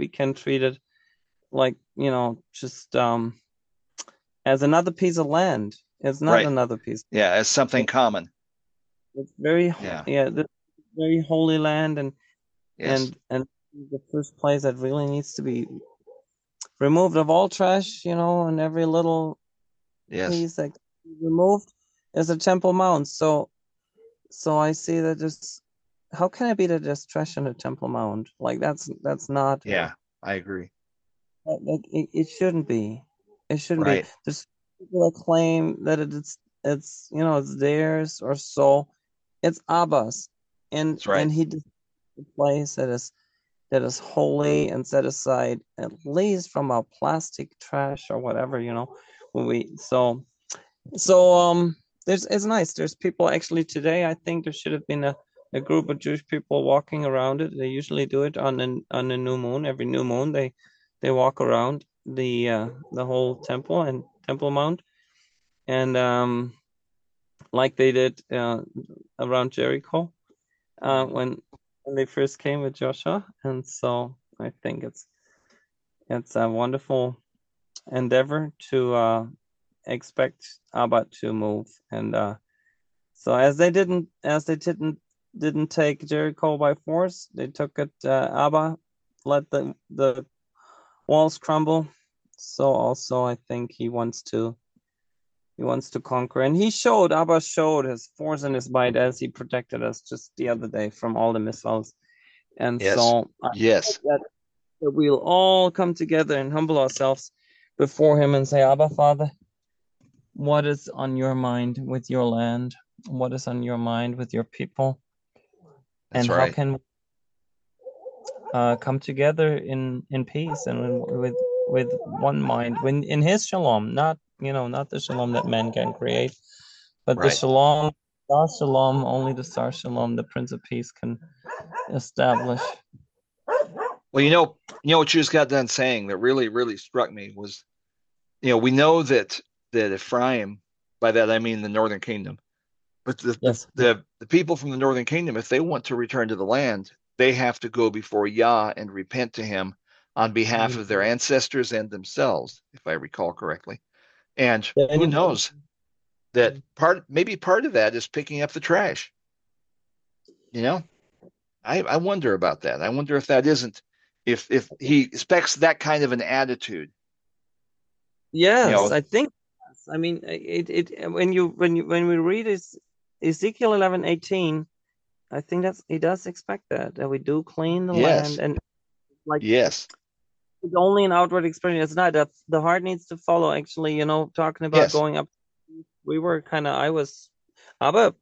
we can treat it like, just as another piece of land. It's not Right. another piece. Yeah, as something common. It's very Yeah. this very holy land, and Yes. the first place that really needs to be removed of all trash, and every little Yes. piece that can be removed is a Temple Mount. So I see that just how can it be that there's trash in a Temple Mount? Like that's not Yeah, I agree. like it shouldn't be. It shouldn't be. Right. There's people that claim that it's it's theirs or so. It's Abba's, and That's right. he did the place that is holy and set aside at least from a plastic trash or whatever, when we there's it's nice. There's people actually today. I think there should have been a group of Jewish people walking around it. They usually do it on a new moon. Every new moon they walk around the whole temple and Temple Mount, and like they did around Jericho when they first came with Joshua. And so I think it's a wonderful endeavor to expect Abba to move. And so as they didn't take Jericho by force, they took it. Abba let the walls crumble. So also I think he wants to conquer, and Abba showed his force and his might as he protected us just the other day from all the missiles. And Yes. so I Yes. hope that we'll all come together and humble ourselves before him and say, Abba, Father, what is on your mind with your land? What is on your mind with your people? That's And right. how can we come together in peace and with one mind, when in his shalom, not the shalom that man can create, but the Right. shalom, star shalom, only the star shalom, the Prince of Peace, can establish. Well, what you just got done saying that really, really struck me was, we know that Ephraim, by that I mean the northern kingdom, but Yes. the people from the northern kingdom, if they want to return to the land, they have to go before Yah and repent to him on behalf of their ancestors and themselves, if I recall correctly. And who knows that maybe part of that is picking up the trash. I wonder about that. I wonder if that isn't, if he expects that kind of an attitude. Yes, I think. I mean, when we read Ezekiel 11:18, I think he does expect that we do clean the Yes. land, and like Yes. it's only an outward experience. It's not that the heart needs to follow. Actually, talking about Yes. going up, I was, Abba,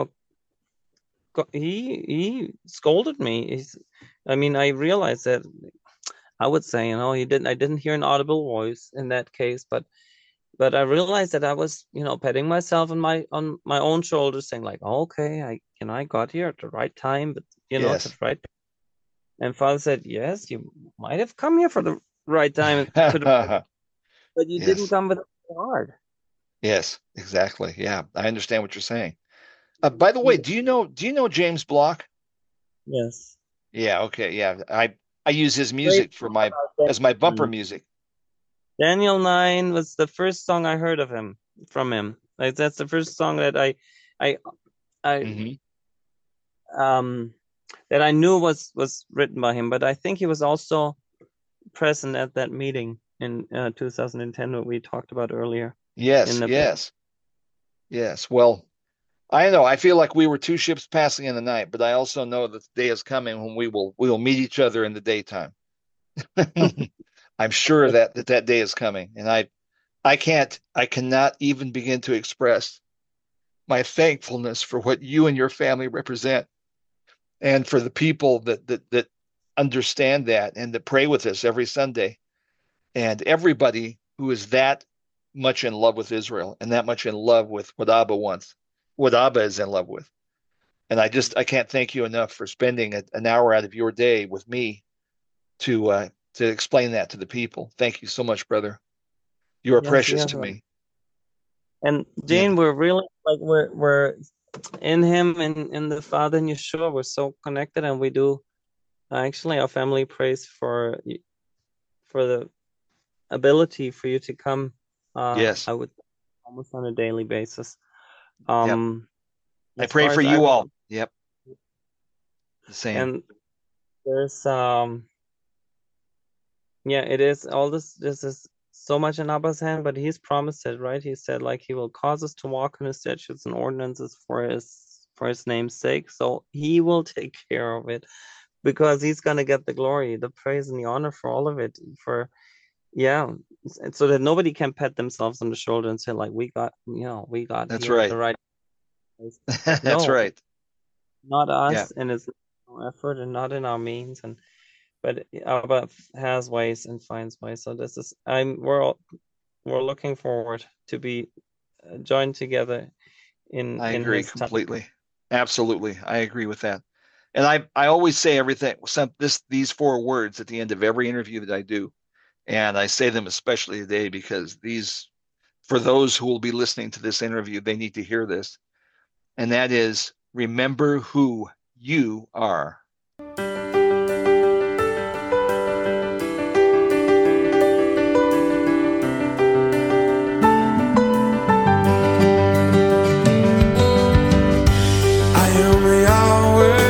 he scolded me. I realized that I would say, I didn't hear an audible voice in that case, but I realized that I was, patting myself on my own shoulders, saying like, oh, okay, I got here at the right time, but Yes. at the right. And Father said, yes, you might have come here for the right time, but you Yes. didn't come with the heart. Yes, exactly. Yeah, I understand what you're saying. By the way, do you know James Block? Yes. Yeah, okay, yeah. I use his music as my bumper music. Daniel 9 was the first song I heard from him. Like that's the first song that I Mm-hmm. that I knew was written by him, but I think he was also present at that meeting in 2010 that we talked about earlier. Yes, yes. Yes. Well, I know. I feel like we were two ships passing in the night, but I also know that the day is coming when we will meet each other in the daytime. I'm sure that day is coming, and I cannot even begin to express my thankfulness for what you and your family represent, and for the people that understand that and that pray with us every Sunday, and everybody who is that much in love with Israel and that much in love with what Abba wants, what Abba is in love with. And I can't thank you enough for spending an hour out of your day with me to explain that to the people. Thank you so much, brother. You are precious to me. And Dean, we're really like we're in him and in the Father and Yeshua. We're so connected, and we do. Actually, our family prays for for the ability for you to come. Yes. I would almost on a daily basis. I As pray far for as I you will- all. Yep. The same. And there's it is all this is so much in Abba's hand, but he's promised it, right? He said like he will cause us to walk in his statutes and ordinances for his name's sake. So he will take care of it, because he's gonna get the glory, the praise, and the honor for all of it. So that nobody can pat themselves on the shoulder and say like we got That's here right. the right place. That's No. right. Not us, Yeah. and it's no effort and not in our means, but Abba has ways and finds ways. So this is we're looking forward to be joined together in I agree his time. completely. Absolutely. I agree with that. And I always say these 4 words at the end of every interview that I do. And I say them especially today because for those who will be listening to this interview, they need to hear this. And that is, remember who you are. I am the hour